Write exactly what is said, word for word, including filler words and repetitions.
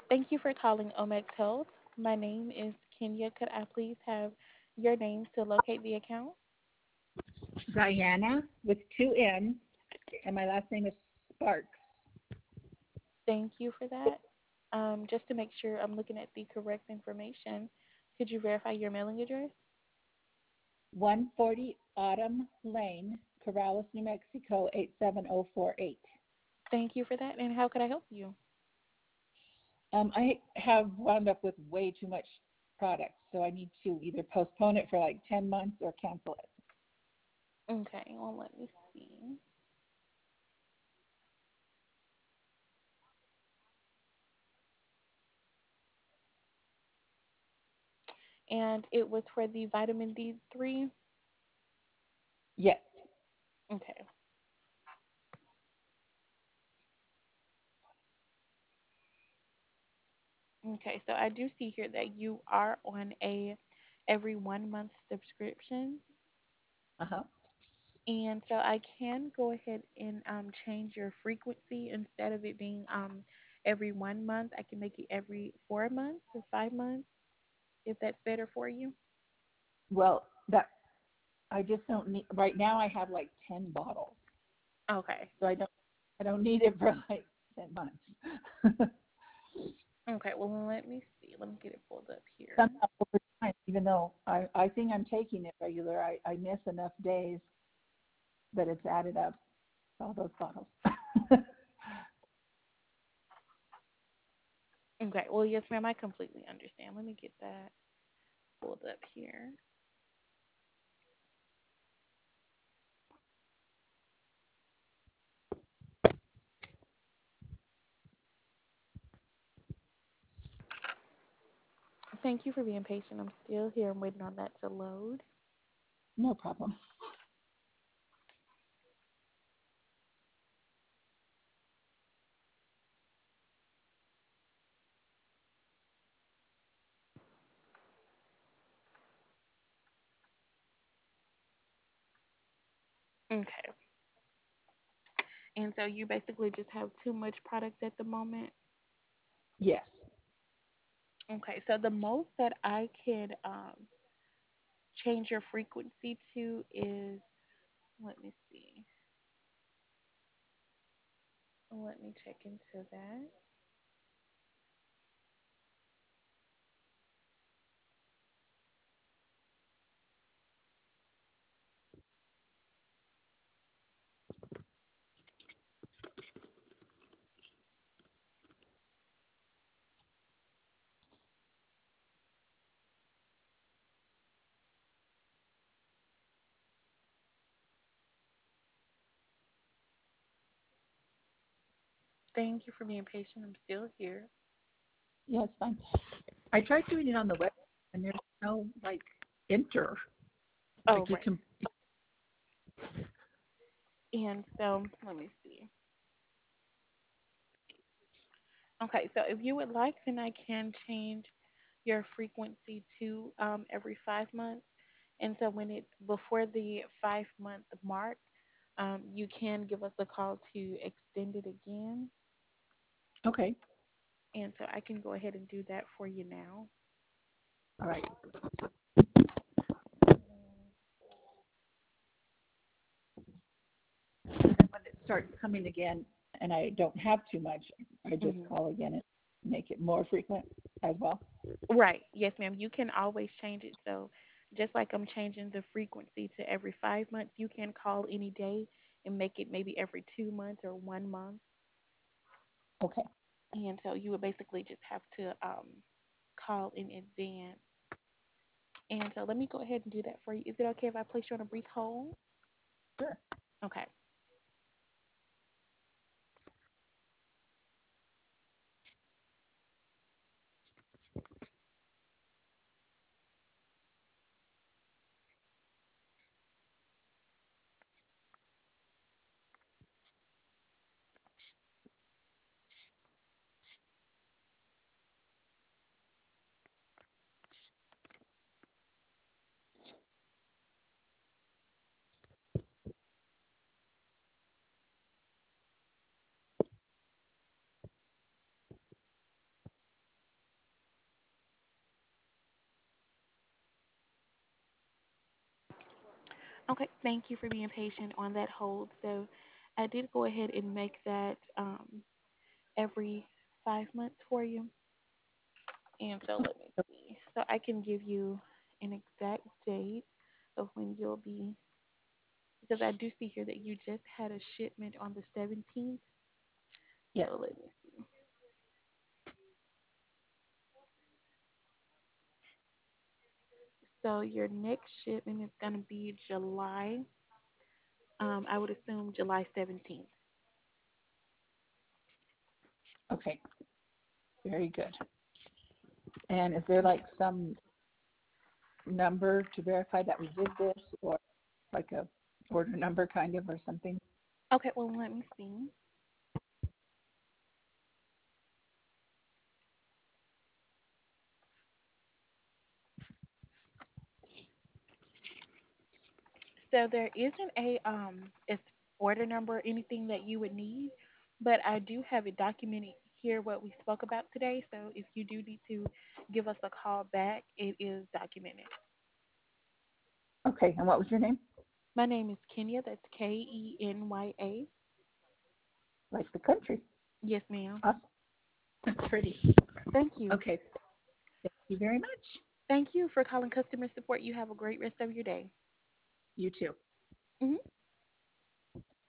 Thank you for calling Omex Health. My name is Kenya. Could I please have your name to locate the account? Diana with two N's, and my last name is Sparks. Thank you for that. Um, just to make sure I'm looking at the correct information, could you verify your mailing address? one forty Autumn Lane, Corrales, New Mexico, eight seven zero four eight. Thank you for that. And how could I help you? Um, I have wound up with way too much product, so I need to either postpone it for like ten months or cancel it. Okay, well, let me see. And it was for the vitamin D three. Yes. Okay. Okay, so I do see here that you are on a every one month subscription. Uh huh. And so I can go ahead and um, change your frequency instead of it being um, every one month. I can make it every four months or five months if that's better for you. Well, that I just don't need right now. I have like ten bottles, Okay. so I don't I don't need it for like ten months. Okay. Well, let me see. Let me get it pulled up here. Somehow over time, even though I, I think I'm taking it regular, I, I miss enough days that it's added up, all those bottles. Okay. Well, yes, ma'am. I completely understand. Let me get that pulled up here. Thank you for being patient. I'm still here. I'm waiting on that to load. No problem. Okay. And so you basically just have too much product at the moment. Yes. Okay. So the most that I could um, change your frequency to is, let me see. Let me check into that. Thank you for being patient. I'm still here. Yes, fine. I tried doing it on the web, and there's no like enter. Oh, Like you right. can. And so let me see. Okay, so if you would like, then I can change your frequency to um, every five months. And so when it's before the five month mark, um, you can give us a call to extend it again. Okay. And so I can go ahead and do that for you now. All right. And then when it starts coming again, and I don't have too much, I just Hmm. call again and make it more frequent as well. Right. Yes, ma'am. You can always change it. So just like I'm changing the frequency to every five months, you can call any day and make it maybe every two months or one month. Okay. And so you would basically just have to um, call in advance. And so let me go ahead and do that for you. Is it okay if I place you on a brief hold? Sure. Okay. Okay, thank you for being patient on that hold. So I did go ahead and make that um, every five months for you. And so let me see. So I can give you an exact date of when you'll be, because I do see here that you just had a shipment on the seventeenth. Yes. So let me see. So your next shipment is going to be July, um, I would assume July seventeenth. Okay. Very good. And is there Okay. like some number to verify that we did this, or like a order number kind of or something? Okay, well, let me see. So there isn't a um it's order number or anything that you would need, but I do have it documented here what we spoke about today. So if you do need to give us a call back, it is documented. Okay. And what was your name? My name is Kenya. That's K E N Y A. Like the country. Yes, ma'am. Awesome. That's pretty. Thank you. Okay. Thank you very much. Thank you for calling customer support. You have a great rest of your day. You too. Mhm.